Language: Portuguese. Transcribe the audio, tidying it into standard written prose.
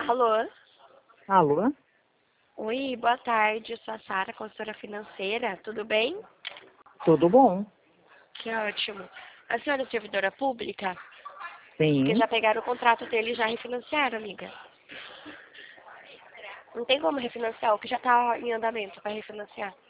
Alô? Alô? Oi, boa tarde. Eu sou a Sara, consultora financeira. Tudo bem? Tudo bom? Que ótimo. A senhora é servidora pública? Porque Sim. já pegaram o contrato dele e já refinanciaram, amiga. Não tem como refinanciar, o que já está em andamento para refinanciar.